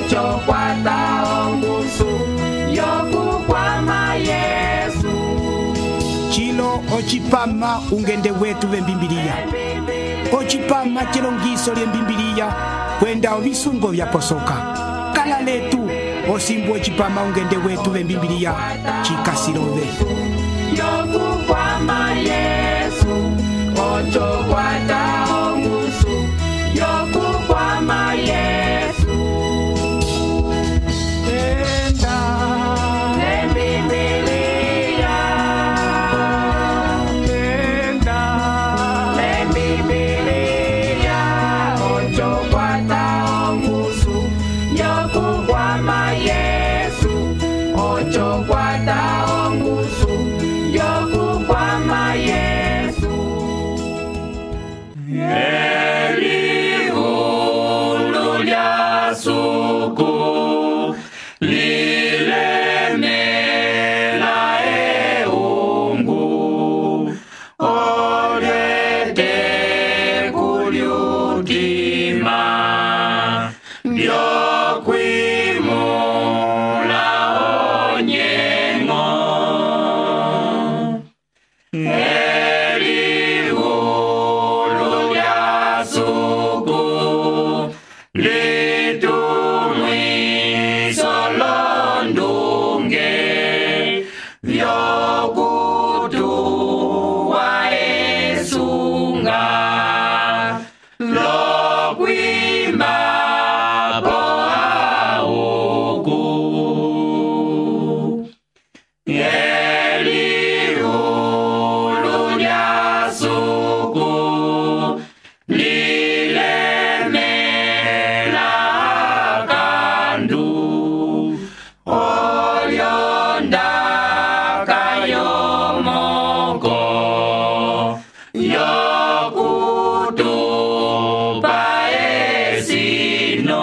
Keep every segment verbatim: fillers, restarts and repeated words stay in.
ocho kwata ongusu yokukwama Yesu. Chilo ochipama ungende wetu vembimbilia. Ochipama chilongiso lyembimbilia kwenda ovisungo vya posoka. Kala letu osimbu ochipama ungende wetu vembimbilia chikasilove. Yokukwama Yesu, ocho kwata ongusu yokukwama Yesu. Enda lembimbilia, enda lembimbilia, ocho kwata ongusu yokukwama Yesu, ocho kwata ongusu yokukwama Yesu. Elihulu lya suku lilemela eungu olete kulyutima byokwimula onyengo. Elihulu lya suku litumwiso londunge vyokutuwa esunga lokwima poauku. Elihulu lya suku lilemela kandu olyondaka yomoko yokutupa esino.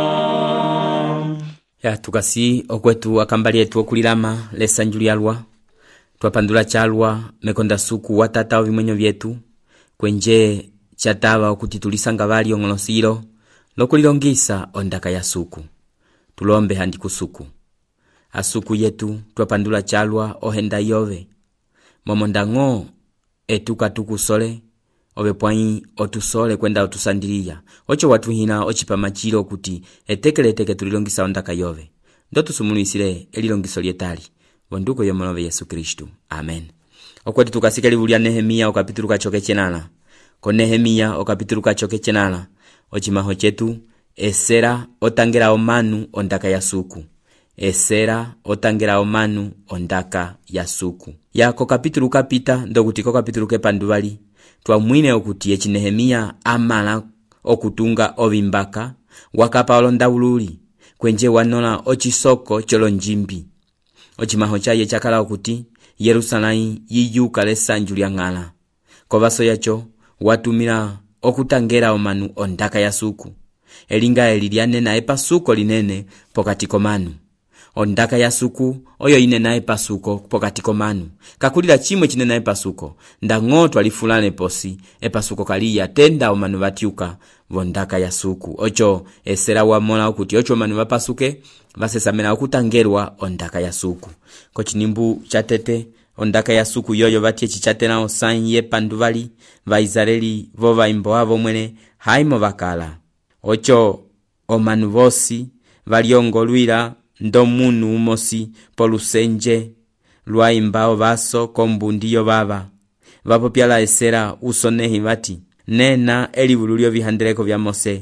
Ya tukasi okwetu akambali etu okulilama lesanju lyalwa twapandula chalwa mekonda suku watata ovimwenyo vyetu kwenje chatava okuti tulisanga vali ong'olosilo lokulilongisa ondaka ya suku. Tulombe handi kusuku asuku yetu twapandula chalwa ohenda yove momondang'o etuka tukusole ove pwai otusole kwenda otusandilia ocho watuhina ochipama chilo kuti etekeleteke tulilongisa ondaka yove. Ndo tusumulisile elilongiso lyetali vonduko yomolove Yesu Kristu. Amen. Okweti tukasike livulya Nehemia okapitulu kachoke chenala. Ko Nehemia okapitulu kachoke chenala ochimaho chetu esera otangela omanu ondaka ya suku. Esera otangela omanu ondaka ya suku. Ya ko kapitulu kapita ndo kuti ko kapitulu kepanduvali twamwine okuti echi Nehemia amala okutunga ovimbaka wakapa olondawululi kwenje wanola ochisoko cholonjimbi. Ochimaho chaye chakala okuti Yerusalemu yiyuka lesanju lyang'ala. Kovaso yacho watumila okutangela omanu ondaka ya suku. Elinga eliliane na epa suko linene pokati komanu. Ondaka ya suku oyo ine na epa suko pokati komanu. Kakulila chimwe chine na epa suko ndang'oto alifulane posi epa suko kaliya tenda omanu vatiuka vondaka ya suku. Ocho esera wamola okuti ocho omanu vapasuke vasesamena okutangelwa ondaka ya suku. Kochinimbu chatete ondaka ya suku yoyo vatie chichatena osanyi ye panduvali vaizareli vova imbo avo mwene haimo vakala. Ocho omanu vosi valiongolwila ndo munu umosi polusenje lwa imbao vaso kombundiyo vava vapopyala esera usonehi vati nena elivululyo vihandeleko vya Mose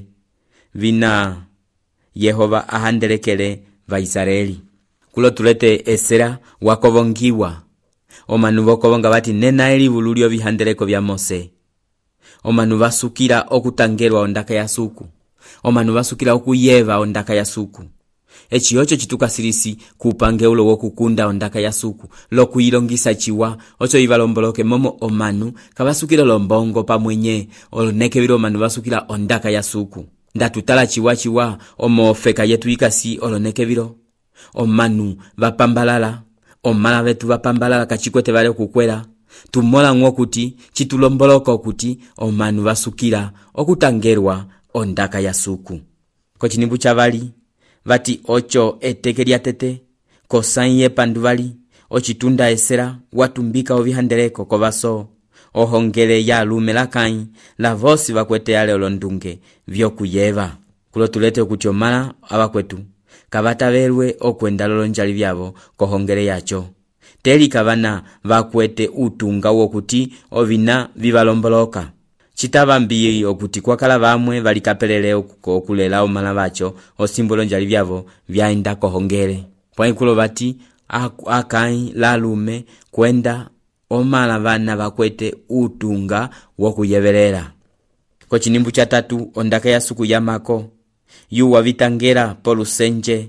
vina Yehova ahandelekele vaisraeli. Kulo tulete esera wakovongiwa omanu vokovonga vati nena elivululyo vihandeleko vya Mose. Omanu vasukila okutangelwa ondaka ya suku. Omanu vasukila okuyeva ondaka ya suku. Echi ocho chitukasirisi kupange ulo wokukunda ondaka ya suku lokuyilongisa chiwa ocho ivalomboloke momo omanu kabasukila lombongo pamwenye oloneke vilo omanu vasukila ondaka ya suku. Ndatutala chiwa chiwa omofeka yetu ikasi oloneke vilo omanu vapambalala omala vetu vapambalala kachikwete vale kukwela tumola ngokuti chitulomboloko kuti omanu vasukila okutangelwa ondaka ya suku. Kochinimbu chavali vati ocho eteke lya tete kosanye panduvali ochitunda esera watumbika ovihandeleko kovaso ohongele ya lume lakai la vosi vakwete yale olondunge vyokuyeva kulo tulete okuti omala abakwetu kavatavelwe okwenda lolonjali vyavo kohongele yacho teli kavana vakwete utunga wokuti ovina vivalomboloka chitavambi okuti kwakala vamwe valikapelele okulela omala vacho osimbo lonjali vyavo vyaenda kohongele pwaikulo vati akai la lume kwenda omala vana vakwete utunga wokuyevelela kochinimbu cha tatu ondaka ya suku ya mako yu wavitangera polusenje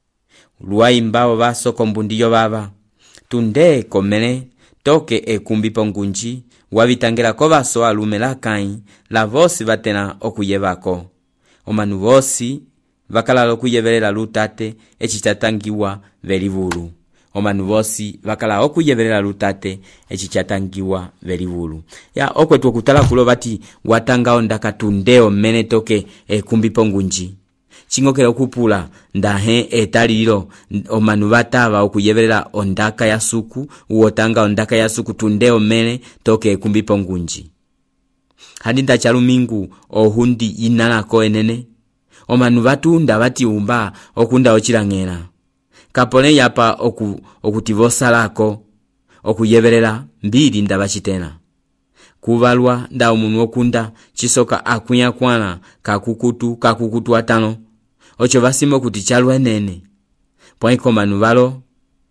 luwaimbao vaso kombundiyo vava tunde komene toke ekumbi pongunji wavitangera ko vaso alume lakai la vosi vatena okuyevako omanu vosi vakalala okuyevelela lutate echichatangiwa velivulu omanu vosi vakala okuyevelela lutate echichatangiwa velivulu ya okwetu okutala kulo vati watanga ondaka tundeo mene toke ekumbi pongunji chingokela okupula ndahe etalilo omanu vatava okuyevelela ondaka ya suku uotanga ondaka ya suku tundeo mene toke ekumbi pongunji hadinda chalumingu ohundi inalako enene omanu vatunda vati umba okunda ochilangela kapone yapa oku okutivosalako okuyevelela mbili ndavachitena kuvalwa nda omunu okunda chisoka akunya kwana kakukutu kakukutu atano ocho vasimo kuti chalwa enene pwaiko manu valo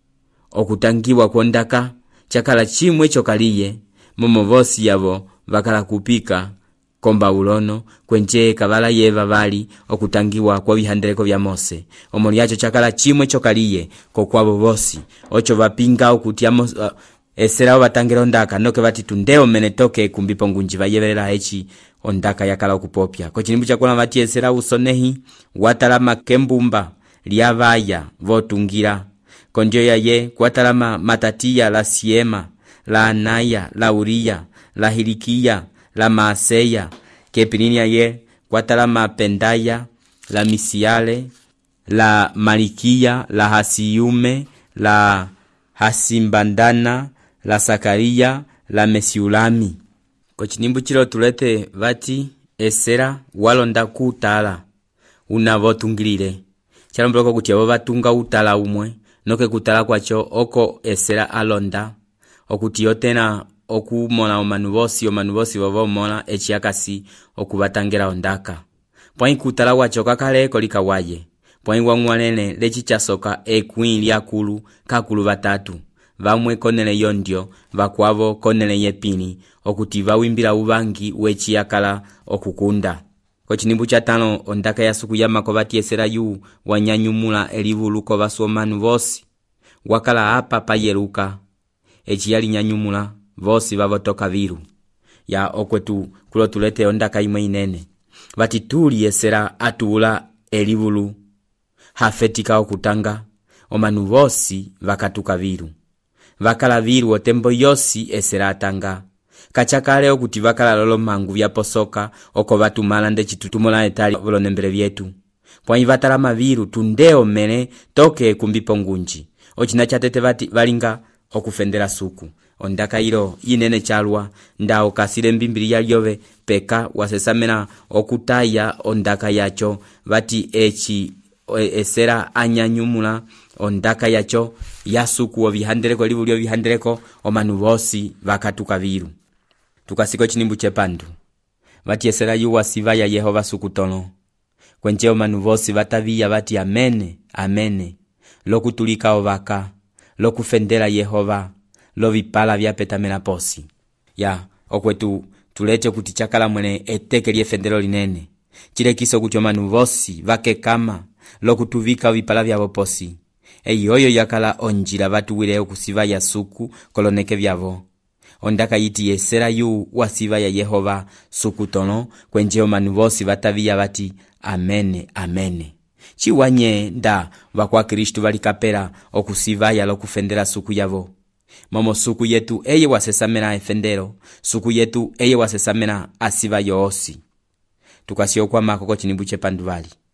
okutangiwa kwondaka chakala chimwe chokaliye momo vosi yavo vakala kupika komba ulono kwenje kavala yeva vali okutangiwa kwa vihandeleko vya Mose omoli yacho chakala chimwe chokaliye kokwavo vosi ocho vapinga okuti amos uh, esera vatangera ondaka noke vati tundeo mene toke kumbipo ngunji vayevelela echi ondaka yakala okupopya kochinimbu chakula vati esera usonehi watalama kembumba liavaya votungira konjo yaye kwatalama matatiya la siema la anaya la uria la hilikia la maaseya kepininia ye kwatalama pendaya la misiale la malikia la hasiyume la hasimbandana la sakaria la mesiulami kochinimbu chilo tulete vati esera walonda kutala unavotungilile chalomboloko kuti avo vatunga utala umwe noke kutala kwacho oko esera alonda okuti yotena okumona omanu vosi omanu vosi vovomona echiakasi okuvatangera ondaka pwai kutala wacho kakale kolika waye pwai wangwanene lechi chasoka ekwin liakulu kakulu vatatu vamwe konele yondio vakwavo konele yepini okuti vawimbila uvangi wechiakala okukunda kochinimbu cha tano ondaka ya suku yamako vati esera yu wanyanyumula elivulu kovasu omanu vosi wakala apa payeluka echiyali nyanyumula vosi vavotoka viru ya okwetu kulo tulete ondaka imwe inene vati tuli esera atula elivulu hafetika okutanga omanu vosi vakatuka viru vakala viru otembo yosi esera atanga kachakale okuti vakala lolo mangu vyaposoka oko vatumala nde chitutumula etali volonembele vyetu pwai vatalama viru tundeo mene toke kumbipo ngunji ochina chatete vati valinga okufendera suku ondaka ilo inene chalwa nda okasile mbimbili ya lyove peka wasesamena okutaya ondaka yacho vati echi esera anyanyumula ondaka yacho yasuku ovihandeleko livulio vihandeleko omanu vosi vakatuka viru tukasiko chinimbu chepandu vati esera yuwa siva ya Yehova sukutono kwenche omanu vosi vataviya vati amene amene lokutulika ovaka lokufendera Yehova lovipala vyapetamela posi ya okwetu tulete kuti chakala mwene eteke liefendero linene chilekiso kuti omanu vosi vake kama lokutuvika vipala vyavo posi eyoyo yakala onjila vatuwile okusiva ya suku koloneke vyavo ondaka yiti esera yu wasiva ya Yehova sukutono kwenje omanu vosi vataviya vati amene amene chiwanye nda vakwa Kristu valikapela okusiva ya lokufendera suku yavo momo suku yetu eye wasesamena efendero suku yetu eye wasesamena asiva yoosi tukasio kwa makoko chinimbu chepanduvali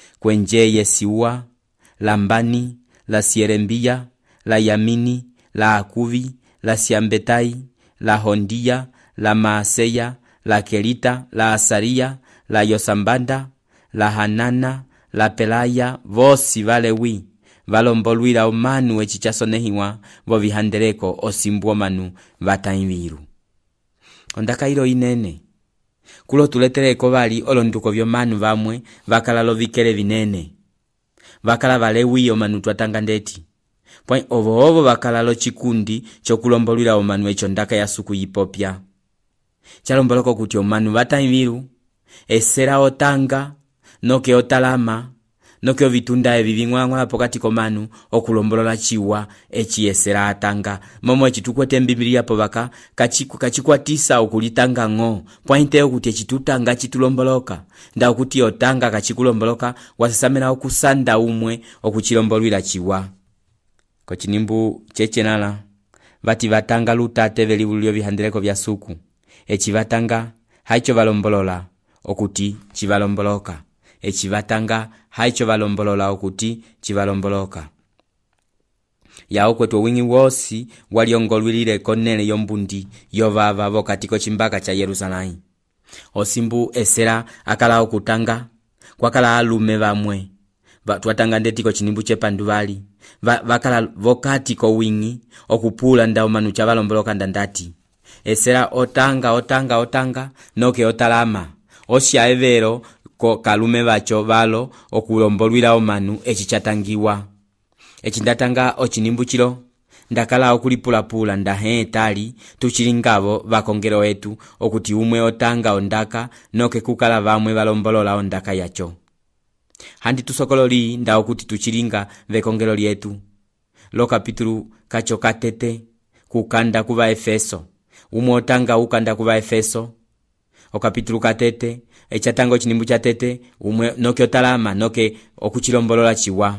kwenje Yesiua, la Mbani, la Sierembia, la Yamini, la Akuvi, la Siambetai, la Hondia, la Maaseya, la Kelita, la Asaria, la Yosambanda, la Hanana, la Pelaya, vosi valewi valombolwila omanu echichasonehiwa vo vihandereko osimbu omanu vataimviru. Ondaka ilo inene kulo tuletereko vali olonduko vyomanu vamwe vakala lovikele vinene, vakala valewi omanu twatanga ndeti pwa ovo ovo vakala lo chikundi chokulombolwila omanu echo ndaka ya suku yipopya. Chalomboloko kuti omanu vataimviru esera otanga noke otalama noke ovitunda evi ving'wang'wa pokati komanu okulombolola chiwa echi esera atanga momo echitukwete mbimbilia povaka kachiku kachikwatisa okulitanga ng'o pointe okuti echitutanga chitulomboloka nda okuti otanga kachikulomboloka wasesamena okusanda umwe okuchilombolwila chiwa. Kochinimbu chechenala vati vatanga lutate velivulio vihandireko vya suku echi vatanga haicho valombolola okuti chivalomboloka, echi vatanga haicho valombolola okuti chivalomboloka. Yao kwetu wingi wosi waliongolwilile konele yombundi yovava vokatiko chimbaka cha Yerusalai. Osimbu esera akala okutanga kwakala alume vamwe twatanga ndetiko chinimbu chepandu vali Va, vakala vokati ko wingi okupula nda omanu chavalomboloka ndandati esera otanga otanga otanga noke otalama osya evero ko kalume vacho valo okulombolwila omanu echichatangiwa. Echindatanga ochinimbu chilo ndakala okulipulapula ndahe tali tuchilingavo vakongero wetu okuti umwe otanga ondaka noke kukala vamwe valombolola ondaka yacho. Handi tusokololi nda okuti tuchilinga vekongero lyetu. Lo kapitulu kacho katete kukanda kuva Efeso. Umwe otanga ukanda kuva Efeso. O kapitulu katete echatango chinimbu chatete umwe noke otalama noke okuchilombolola chiwa.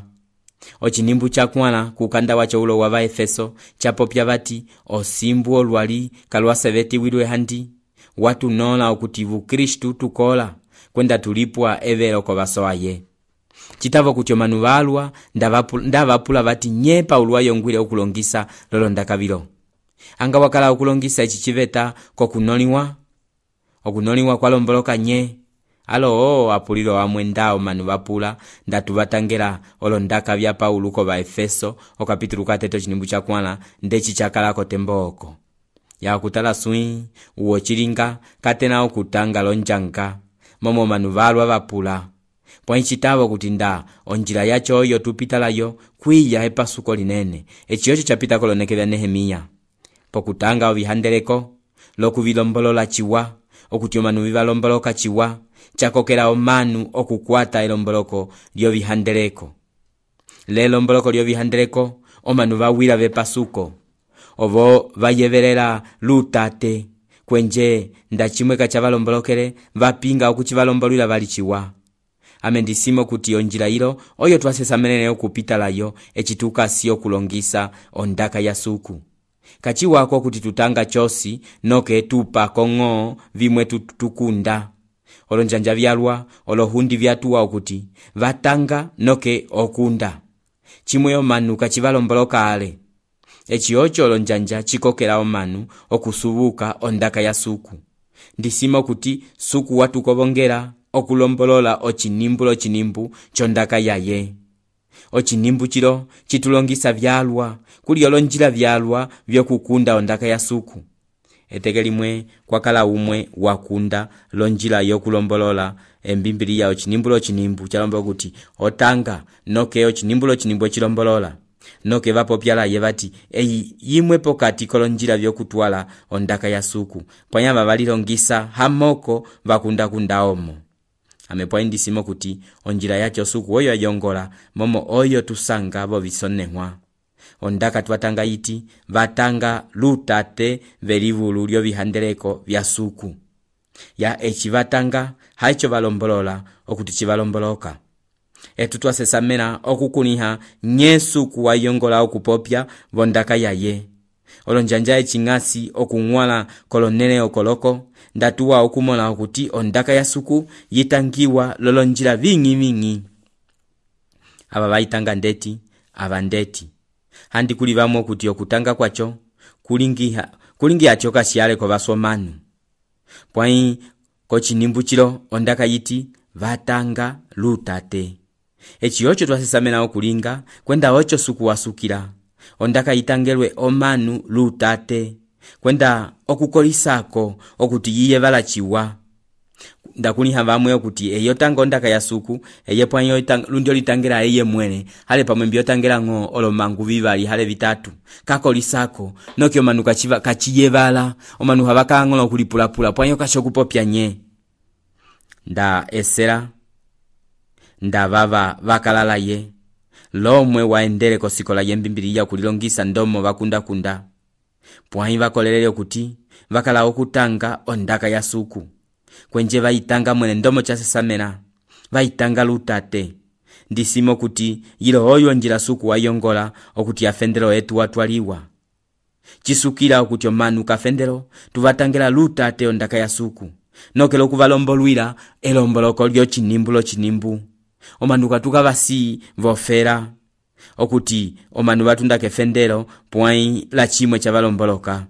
O chinimbu chakwala kukanda wacho ulo wava Efeso chapopya vati osimbu olwali kalwaseveti wilwe handi watu nola okuti vu Kristu tukola kwenda tulipwa evero ko vasoaye. Chitavo kuti omanu valwa ndavapula vati nyepa ulwayo ngwile okulongisa lolonda kabilo. Anga wakala okulongisa echichiveta kokunoliwa okunoliwa kwalomboloka nye alo o apulilo amwenda omanu vapula ndatuvatangela olondaka vya Paulo ko va Efeso o kapitulu katete chinimbu chakwala ndechi chakala kotemboko ya kutala sui uwo chilinga katena okutanga lonjanga momo manu valwa vapula pwa ichitavo kuti nda onjila yacho oyo tupitalayo kwiya epasuko linene echiyocho chapita kolonekela Nehemia pokutanga ovihandeleko lokuvilombolola chiwa okuti omanu vivalomboloka chiwa chakokela omanu okukwata elomboloko lyovihandeleko. Lelomboloko lyovihandeleko omanu vawila vepasuko ovo vayevelela lutate kwenje ndachimwe kachavalombolokele vapinga okuchivalombolwila vali chiwa. Amendisimo kuti onjila ilo oyo twasesamenene okupitalayo echituka siyo kulongisa ondaka ya suku. Kachiwako kuti tutanga chosi noke tupa kongo vimwe tutukunda. Olonjanja vyalwa olohundi vyatuwa okuti vatanga noke okunda. Chimwe omanu kachivalomboloka ale. Echiocho olonjanja chikokela omanu okusubuka ondaka ya suku. Ndisimo kuti suku watu kobongera okulombolola ochinimbu lo chinimbu chondaka yaye. Ochinimbu chilo chitulongisa vyalwa kuli olonjila vyalwa vyokukunda ondaka ya suku. Etegelimwe kwakala umwe wakunda lonjila yokulombolola embimbilia ochinimbu lo chinimbu chalombo kuti otanga noke ochinimbu lo chinimbu chilombolola noke vapopyala yevati eyi yimwe pokati kolonjila vyokutwala ondaka ya suku pwanyama valilongisa hamoko vakunda kundaomo. Amepwa indisimo kuti onjila yacho suku oyo yongola momo oyo tusanga bo visonehwa. Ondaka twatanga iti vatanga lutate velivulu lyo vihandeleko vya suku. Ya echi vatanga haicho valombolola okuti chivalomboloka. Etu twasesamena okukuniha nye suku wa yongola okupopya vondaka yaye. Olonjanja echingasi okungwala kolonele okoloko ndatuwa okumona okuti ondaka ya suku yitangiwa lolonjila vingi vingi. aba bayitanga ndeti aba ndeti handi kuli bamwe okuti okutanga kwacho kulingiha kulingi acho kasyale ko basomanu pwai ko chinimbuchiro ondaka yiti vatanga lutate echiyocho twasisamena okulinga kwenda ocho suku wasukira ondaka yitangelwe omanu lutate kwenda okukolisako okuti yiye balachiwa ndakuni havamwe okuti eyo tanga ondaka ya suku eye pwanyo itang, lundio litangera eye mwene hale pamwe mbio tangera ngo olomangu bibali hale bitatu kakolisako nokyo manuka chiva kachiyebala omanu habaka ngono kulipula pula pwanyo kashokupopya nye nda esera nda baba bakalala ye lomwe waendele kosikola yembimbiriya kulilongisa ndomo bakunda kunda pwanyi bakolelele okuti bakala okutanga ondaka ya suku kwenje bayitanga mwene ndomo chasesamena bayitanga lutate ndisimo kuti yilo oyo njira suku wayongola okuti afendero etu watwaliwa chisukira okuti omanu kafendero tuvatangela lutate ondaka ya suku nokelo kuvalombolwira elomboloko lyo chinimbulo chinimbu omanu katuka basi vofera okuti omanu batunda kefendero pwai la chimwe cha valomboloka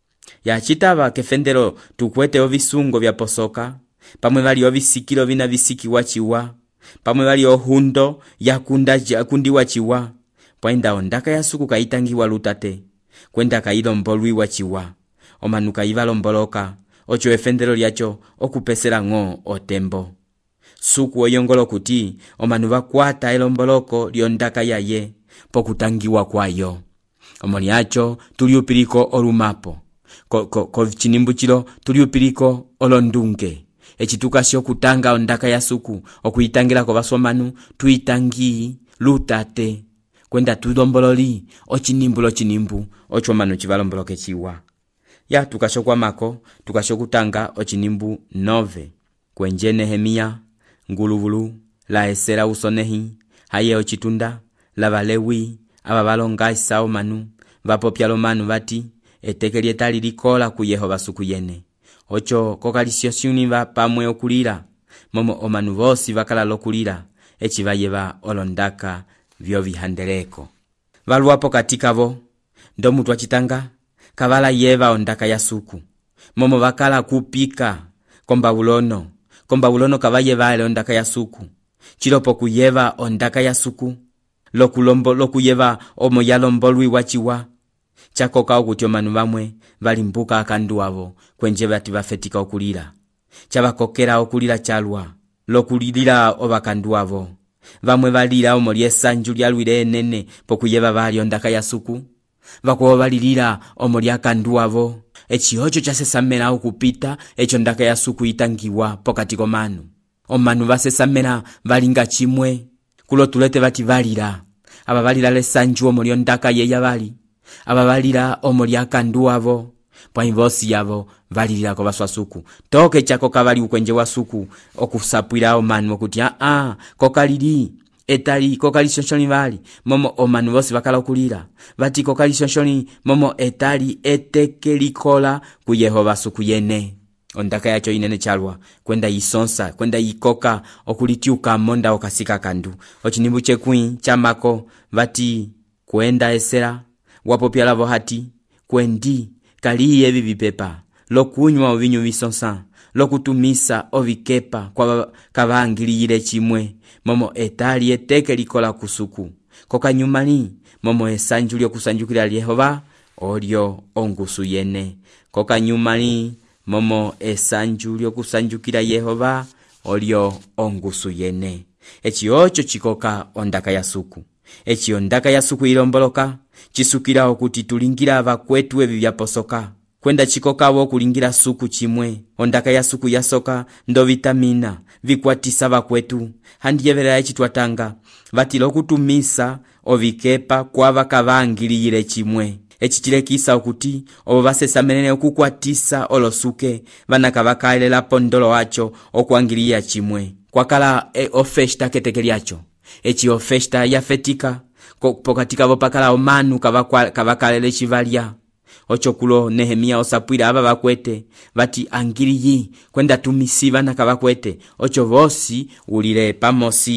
ya chitaba kefendero tukwete ovisungo vya posoka pamwe bali ovisikiro bina visiki wachiwa pamwe bali ohundo yakunda yakundi wachiwa pwenda ondaka ya suku kaitangiwa lutate kwenda kailombolwi wachiwa omanu kaivalomboloka ocho efendero lyacho okupesera ngo otembo suku oyongolo kuti omanu bakwata elomboloko lyondaka yaye pokutangiwa kwayo omoni acho tuliupiriko olumapo ko, ko, ko chinimbuchiro tuliupiriko olondunge echituka sho kutanga ondaka ya suku okuitangira ko basomanu tuitangi lutate kwenda tudombololi ochinimbulo chinimbu ocho manu chivalomboloke chiwa ya tukasho kwa mako tukasho kutanga ochinimbu nove kwenje Nehemia nguluvulu la esera usonehi haye ochitunda la balewi aba balonga isao manu bapopyalo manu bati etekeli etali likola ku Yehova suku yene ocho kokalisyosuni ba pamwe okulira momo omanu bosi bakala lokulira echibayeba olondaka vyo bihandeleko balwapo katika bo ndo mutu achitanga kabala yeva ondaka ya suku momo bakala kupika komba bulono komba bulono kabaye bale ondaka ya suku chilopo kuyeva ondaka ya suku lokulombo lokuyeva omo yalombolwi wachiwa chakoka okuti omanu bamwe balimbuka akandu abo kwenje bati bafetika okulira chabakokera okulira chalwa lokulira obakandu abo bamwe balira omo lyesanju lyalwire enene pokuyeva bali ondaka ya suku bakuwa balirira omo lyakandu abo echiyocho chasesamena okupita echo ndaka ya suku itangiwa pokati komanu omanu basesamena balinga chimwe kulo tulete bati balira aba balira lesanju omo lyondaka yeya bali aba balira omo lyakandu abo pwaivosi yabo balirira ko baswa suku toke chako kabali ukwenje wa suku okusapwira omanu okuti a a kokaliri etali kokalisoshoni bali momo omanu bosi bakala okulira bati kokalisoshoni momo etali etekelikola ku Yehova suku yene ondaka yacho inene chalwa kwenda isonsa kwenda ikoka okulitiuka monda okasika kandu ochinimbu chekwi chamako bati kwenda esera wapopyala bohati kwendi kaliye bibipepa lokunywa ovinyu bisonsa lokutumisa ovikepa kwa kabangilire chimwe momo etali eteke likola kusuku kokanyumani momo esanju lyo kusanjukira Yehova olyo ongusu yene kokanyumani momo esanju lyo kusanjukira Yehova olyo ongusu yene echiocho chikoka ondaka ya suku echi ondaka ya suku ilomboloka chisukira okuti tulingira abakwetu ebi byaposoka kwenda chikoka wo kulingira suku chimwe ondaka ya suku yasoka ndo vitamina vikwatisa bakwetu handiyebera echitwatanga batilo kutumisa ovikepa kwa bakabangilire chimwe echitilekisa okuti obo basesamenene okukwatisa olosuke banakabakalela pondolo acho okwangiliya chimwe kwakala e ofesta ketekeliacho echi ofesta yafetika pokatika bopakala omanu kabakalele chivalya ochokulo Nehemia osapwira aba bakwete bati angiriyi kwenda tumisiba na kabakwete ocho vosi ulire pamosi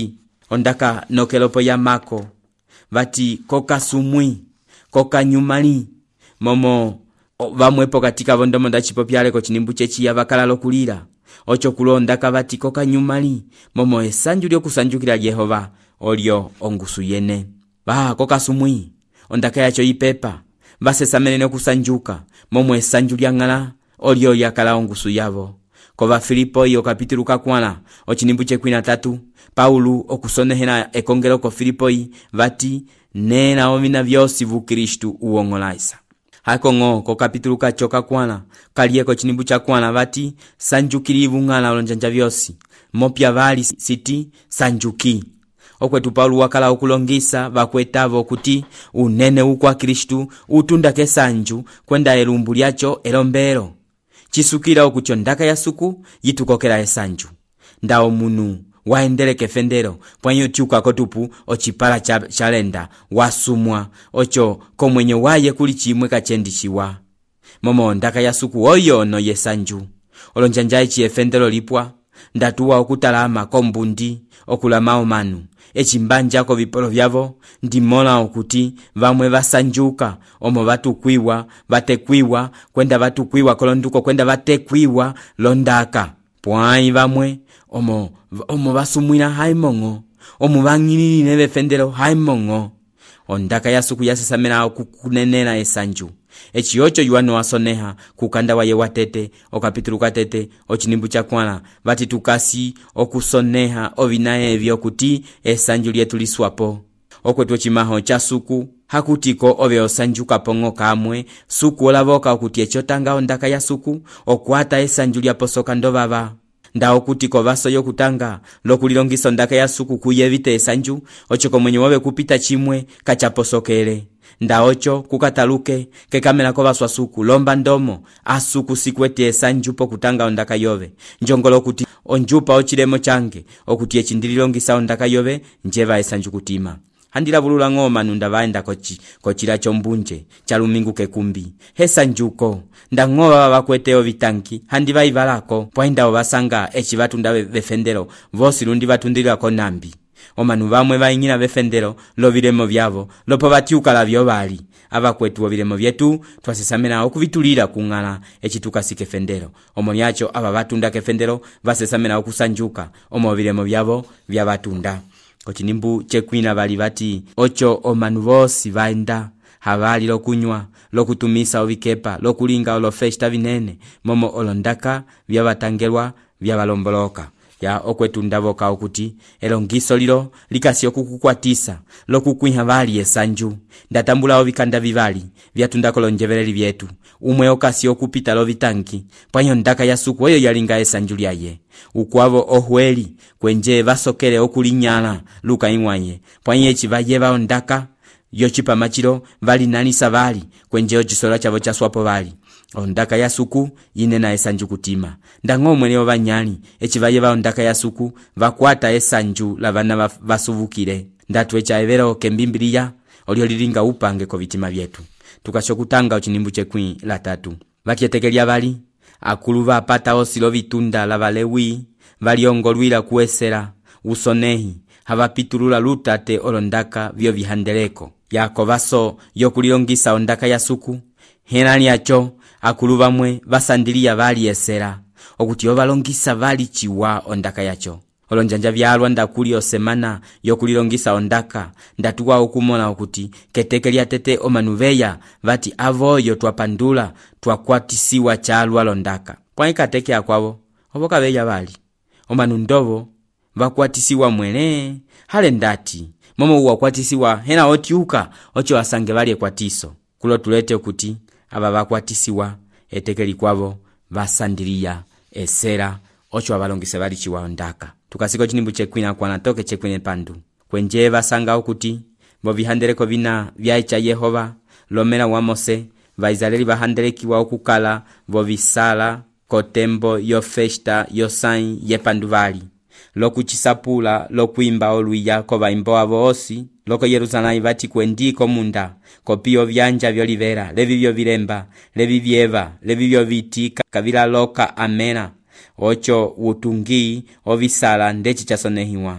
ondaka nokelopo ya mako vati koka sumwi koka nyumali momo vamwepo katika vondomo nda chipopyaleko chinimbu chechiya vakala lokulira ocho kulondaka vati koka nyumali momo esanju lyokusanjukila Yehova olyo ongusu yene va koka sumwi ondaka yacho ipepa vasesamene okusanjuka momo esanju lyang'ala olyo yakala ongusu yavo kova Filipo iyo kapitulu kakwana ochinimbu chekwina na tatu Paulu okusonehena ekongelo ko Filipo vati nena omina vyosi vu Kristu uongolaisa hakongo ko kapitulu kachoka kwana kalieko chinimbu cha kwana vati sanjukilivu ng'ala olonjanja vyosi mopya vali siti sanjuki okwetu Paulu wakala okulongisa vakwetavo kuti unene ukwa Kristu utunda kesanju kwenda elumbu lyacho elombero chisukira okucho ndaka ya suku yitukokera esanju ndao munu waendele kefendero pwanyo tiuka kotupu ochipala cha chalenda wasumwa ocho komwenye waye kuli chimwe kachendishiwa momo ndaka ya suku oyo no yesanju olonjanja ichi efendero lipwa ndatuwa okutalama kombundi okulamao manu echimbanja ko vipolo vyavo ndimola okuti vamwe vasanjuka omo vatukwiwa vatekwiwa kwenda vatukwiwa kolonduko kwenda vatekwiwa londaka pwai vamwe omo omo vasumwina haimongo omo vang'ilile vefendero haimongo ondaka ya suku yasesamena okukunenela esanju echiocho yuano wasoneha kukanda waye watete okapitulu katete ochinimbu cha kwana vati tukasi okusoneha ovina evyo kuti esanju lyetu liswapo okwetu chimaho cha suku hakutiko ove osanjuka pongo kamwe suku olavoka okuti echotanga ondaka ya suku okwata esanju lyaposoka ndovava nda okutiko vaso yokutanga lokulilongisa ondaka ya suku kuyevite esanju ochoko mwenye wawe kupita chimwe kachaposokele nda ocho kukataluke kekamela ko baswa suku lomba ndomo asuku sikwete esanju po kutanga ondaka yove njongolo okuti onjupa ochilemo change okuti echindililongisa ondaka yove njeva esanju kutima handila bulula ngoma nunda vaenda kochi kochila chombunje chalumingu kekumbi hesanjuko ndang'oba bakweteo vitanki handi vaivalako poinda obasanga echi batunda befendero vosi lundi batundira ko nambi omanu bamwe bayinyira befendero lobilemo byavo lopo batiuka labyo bali abakwetu obilemo byetu twasesamena okubitulira kungala echituka sikefendero omolyacho aba batunda kefendero basesamena okusanjuka omobilemo byavo byabatunda kochinimbu chekwina bali bati ocho omanu bosi baenda habali lokunywa lokutumisa obikepa lokulinga olofesta binene momo olondaka byabatangelwa byabalomboloka ya okwetu ndavoka okuti elongiso lilo likasi okukukwatisa lokukwiha bali esanju ndatambula obikanda bibali byatunda kolonjevereri byetu umwe okasi okupita lobitanki pwanyo ndaka ya suku oyo yalinga esanju lyaye ukwavo ohweli kwenje basokele okulinyala luka imwaye pwanyo echivaye baondaka yochipa machiro bali nanisa bali kwenje ochisola chavo cha swapo bali ondaka ya suku yinena esanju kutima ndangomwe leo banyali echivaye baondaka ya suku bakwata esanju labana basuvukire ndatwe cha evero kembimbiliya olyo lilinga upange ko bitima byetu tukashokutanga ochinimbu chekwi la tatu bakyetekelya bali akuluva apata osilo bitunda labalewi baliongolwila kuesera usonehi habapitulula lutate olondaka byo bihandeleko yakobaso yokulilongisa ondaka ya suku henali acho akuluva mwe basandiliya bali esera okuti obalongisa bali chiwa ondaka yacho olonjanja byalwa ndakuli osemana yokulilongisa ondaka ndatuwa okumona okuti keteke lya tete omanuveya bati avoyo twapandula twakwatisiwa chalwa londaka kwa ikateke akwabo oboka beya bali omanu ndobo bakwatisiwa mwene hale ndati momo wakwatisiwa hena otiuka ocho asange bali ekwatiso kulo tulete okuti aba bakwatisiwa etekeli kwabo basandiliya esera ocho abalongise bali chiwa ondaka tukasiko chinimbu chekwina kwa natoke chekwine pandu kwenje basanga okuti bo bihandeleko bina byaicha Yehova lomera wa Mose baizaleli bahandeleki wa okukala bo bisala kotembo yo festa yo sai ye panduvali lokuchisapula lokuimba oluya ko baimbo abosi loko Yerusalemu bati kwendiko munda kopio byanja byo libera lebibyo bilemba lebibyeva lebibyo bitika kabila loka amena ocho utungi obisala ndechi chasonehiwa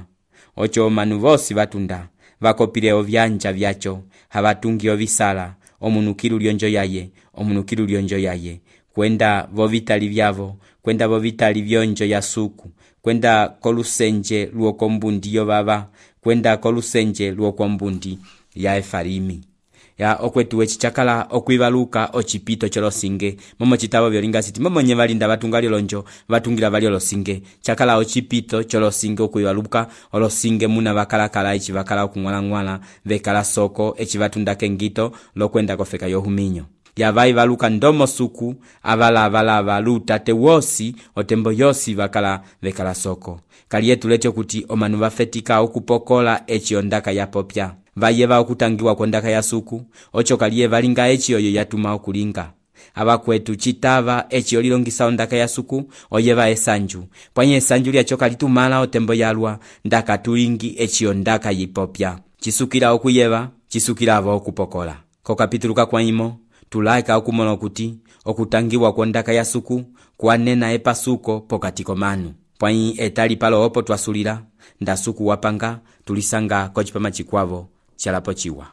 ocho omanu vosi vatunda vakopile vyanja vyacho havatungi visala omunukilo lyonjo yaye omunukilo lyonjo yaye kwenda vovitali vyavo kwenda vovitali vyonjo ya suku kwenda kolusenje luokombundi yo baba kwenda kolusenje luokombundi ya Efraimi ya okwetuwe chichakala okwibaluka ochipito cholosinge momo chitabo byolinga siti momo nye balinda batungali lonjo batungira bali olosinge chakala ochipito cholosinge okwibaluka olosinge muna bakalakala ichi bakala okungwala ngwala bekala soko echi batunda kengito lokwenda kofeka yohuminyo ya vai baluka ndomo suku abala abala abaluta te wosi otembo yosi bakala bekala soko kalietu lecho kuti omanu bafetika okupokola echi ondaka ya popya vayeva okutangiwa kwondaka ya suku ocho kalie valinga echi oyo yatuma okulinga abakwetu chitava echi olilongisa ondaka ya suku oyeva esanju pwanye esanju lyacho kalitumala otembo yalwa ndaka tulingi echi ondaka yipopya chisukila okuyeva chisukila avo okupokola ko kapitulu kakwaimo tulaika okumona kuti okutangiwa kwondaka ya suku kwanena epasuko pokati komanu pwanyi etali palo opo twasulira ndasuku wapanga tulisanga kochipama chikwavo chalapo chiwa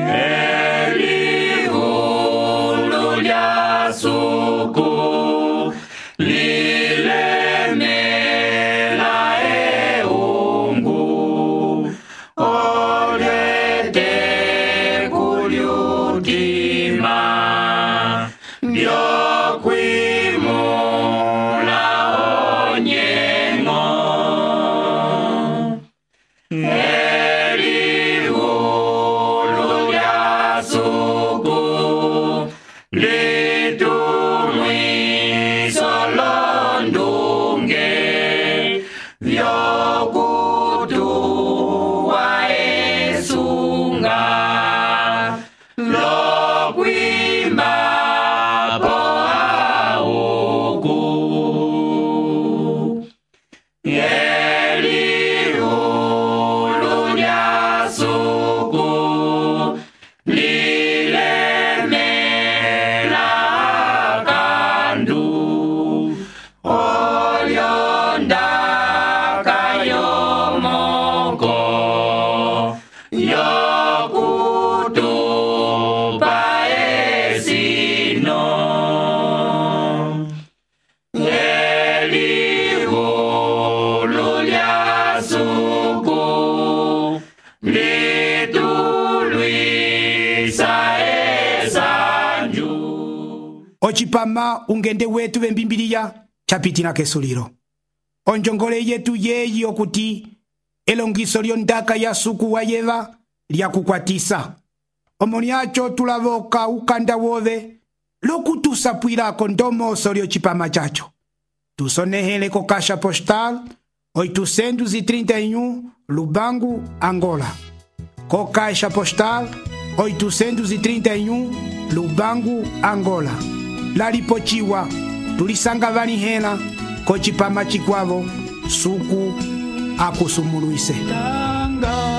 Eliulu lya suku lilemela eungu olete kulyutima byokwimula onyengo Ochipama ungende wetu bembimbiriya chapitina kesuliro. Onjongole yetu yeyi okuti elongiso lyondaka ya suku wayeva lya kukwatisa. Omoniacho tulavoka ukanda wove lokutusapwirako ndomoso lyochipama chacho. Tusonehele ko kasha postal oitocentos e trinta e um Lubango, Angola. Co caixa postal oitocentos e trinta e um Lubango, Angola. Lalipochiwa tulisanga vanihela kochipama chikwavo suku akusumuluise. Tanga